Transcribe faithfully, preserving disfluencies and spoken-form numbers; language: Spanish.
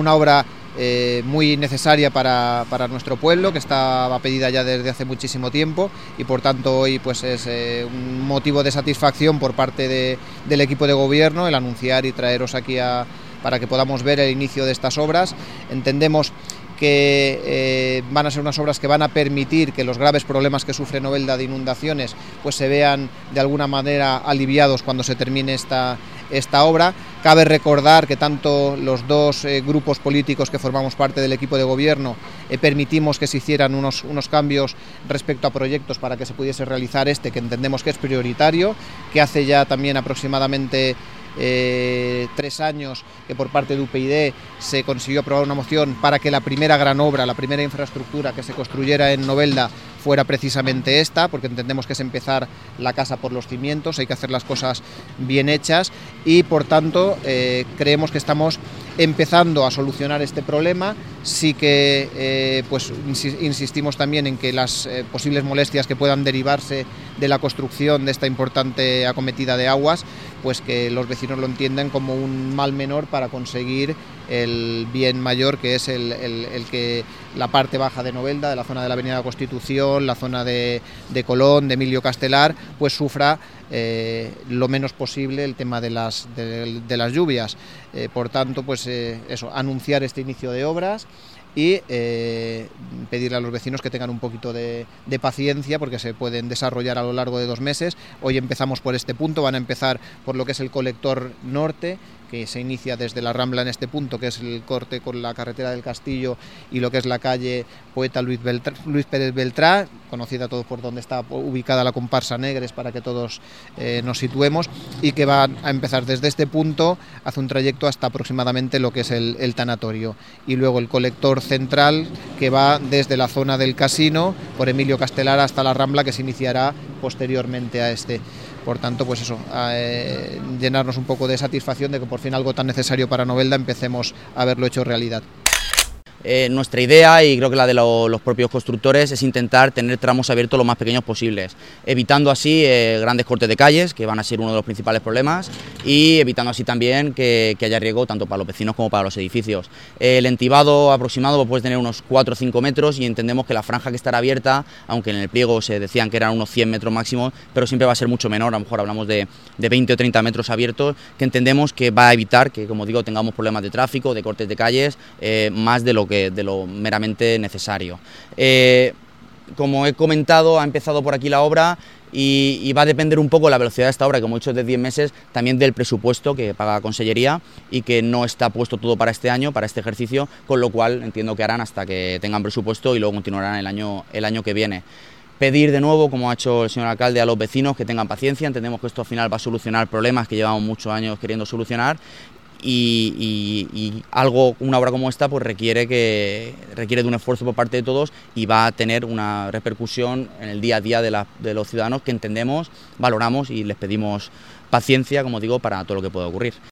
una obra eh, muy necesaria para, para nuestro pueblo, que estaba pedida ya desde hace muchísimo tiempo, y por tanto hoy pues es eh, un motivo de satisfacción por parte de, del equipo de gobierno el anunciar y traeros aquí a, para que podamos ver el inicio de estas obras. Entendemos que eh, van a ser unas obras que van a permitir que los graves problemas que sufre Novelda de inundaciones pues se vean de alguna manera aliviados cuando se termine esta, esta obra. Cabe recordar que tanto los dos eh, grupos políticos que formamos parte del equipo de gobierno eh, permitimos que se hicieran unos, unos cambios respecto a proyectos para que se pudiese realizar este, que entendemos que es prioritario, que hace ya también aproximadamente Eh, tres años que por parte de U P YD se consiguió aprobar una moción para que la primera gran obra, la primera infraestructura que se construyera en Novelda fuera precisamente esta, porque entendemos que es empezar la casa por los cimientos, hay que hacer las cosas bien hechas y por tanto eh, creemos que estamos empezando a solucionar este problema. Sí que eh, pues insistimos también en que las eh, posibles molestias que puedan derivarse de la construcción de esta importante acometida de aguas, pues que los vecinos lo entiendan como un mal menor para conseguir el bien mayor, que es el, el, el que la parte baja de Novelda, de la zona de la Avenida de la Constitución, la zona de, de Colón, de Emilio Castelar, pues sufra eh, lo menos posible el tema de las, de, de las lluvias. Eh, por tanto, pues eh, eso, anunciar este inicio de obras y eh, pedirle a los vecinos que tengan un poquito de, de paciencia, porque se pueden desarrollar a lo largo de dos meses. Hoy empezamos por este punto, van a empezar por lo que es el colector norte, que se inicia desde la Rambla en este punto, que es el corte con la carretera del Castillo y lo que es la calle Poeta Luis, Beltrán, Luis Pérez Beltrán, conocida todos por donde está ubicada la comparsa Negres, para que todos eh, nos situemos, y que va a empezar desde este punto, hace un trayecto hasta aproximadamente lo que es el, el tanatorio, y luego el colector central que va desde la zona del Casino por Emilio Castelar hasta la Rambla, que se iniciará posteriormente a este. Por tanto, pues eso, eh, llenarnos un poco de satisfacción de que por fin algo tan necesario para Novelda empecemos a verlo hecho realidad. Eh, nuestra idea, y creo que la de lo, los propios constructores, es intentar tener tramos abiertos lo más pequeños posibles, evitando así eh, grandes cortes de calles, que van a ser uno de los principales problemas, y evitando así también que, que haya riesgo tanto para los vecinos como para los edificios. Eh, el entibado aproximado puede tener unos cuatro o cinco metros, y entendemos que la franja que estará abierta, aunque en el pliego se decían que eran unos cien metros máximo, pero siempre va a ser mucho menor, a lo mejor hablamos de, de veinte o treinta metros abiertos, que entendemos que va a evitar que, como digo, tengamos problemas de tráfico, de cortes de calles, eh, más de lo que de lo meramente necesario. Eh, como he comentado, ha empezado por aquí la obra y, y va a depender un poco la velocidad de esta obra, que como he dicho, de diez meses, también del presupuesto que paga la Consellería y que no está puesto todo para este año, para este ejercicio, con lo cual entiendo que harán hasta que tengan presupuesto y luego continuarán el año, el año que viene. Pedir de nuevo, como ha hecho el señor alcalde, a los vecinos que tengan paciencia. Entendemos que esto al final va a solucionar problemas que llevamos muchos años queriendo solucionar. Y, y, y algo, una obra como esta, pues requiere que requiere de un esfuerzo por parte de todos y va a tener una repercusión en el día a día de, la, de los ciudadanos, que entendemos, valoramos y les pedimos paciencia, como digo, para todo lo que pueda ocurrir.